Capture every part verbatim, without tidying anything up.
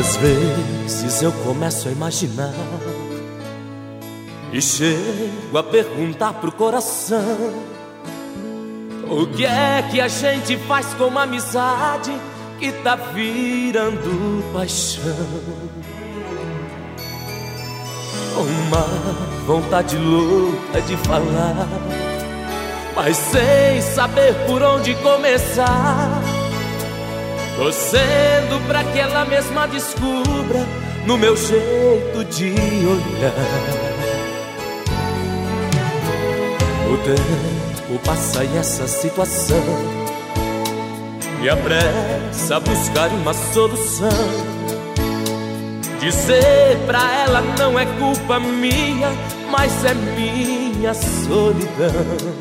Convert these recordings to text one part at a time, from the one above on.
Às vezes eu começo a imaginar e chego a perguntar pro coração: o que é que a gente faz com uma amizade que tá virando paixão? Uma vontade louca de falar, mas sem saber por onde começar, torcendo pra que ela mesma descubra no meu jeito de olhar. O tempo passa e essa situação me apressa a buscar uma solução. Dizer pra ela não é culpa minha, mas é minha solidão.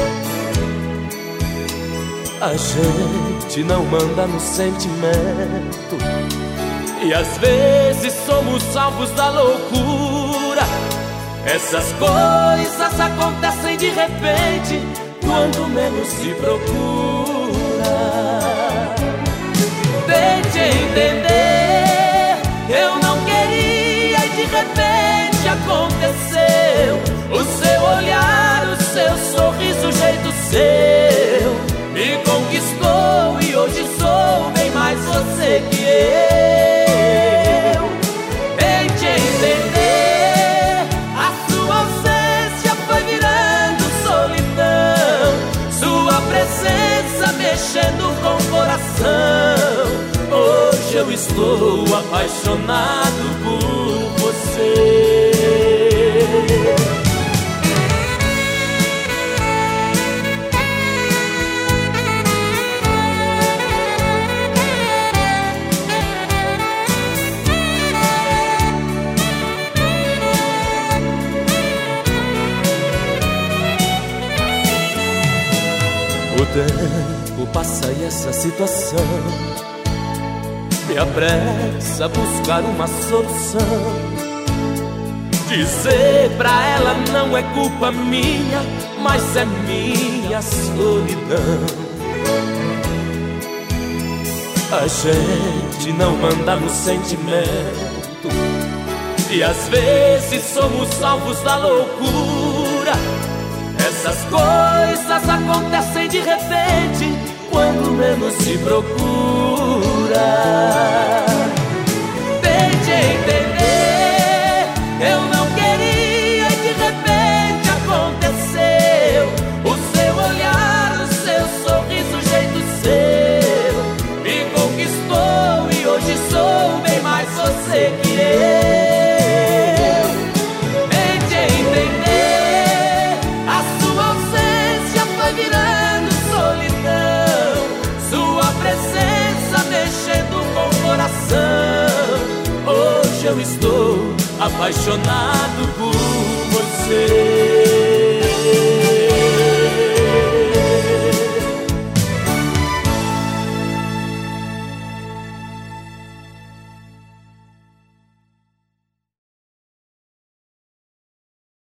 A gente não manda no sentimento e às vezes somos salvos da loucura. Essas coisas acontecem de repente, quando menos se procura. Tente entender, eu não queria e de repente aconteceu. O seu olhar, o seu sorriso, o jeito seu me conquistou e hoje sou bem mais você que eu. Tente entender, a sua ausência foi virando solidão, sua presença mexendo com o coração. Hoje eu estou apaixonado por você. O tempo passa e essa situação me apressa a buscar uma solução. Dizer pra ela não é culpa minha, mas é minha solidão. A gente não manda no sentimento e às vezes somos salvos da loucura. Essas coisas acontecem de repente, quando menos se procura. Tente entender, eu não queria e de repente aconteceu. O seu olhar, o seu sorriso, o jeito seu me conquistou e hoje sou bem mais você que eu. Hoje eu estou apaixonado por você.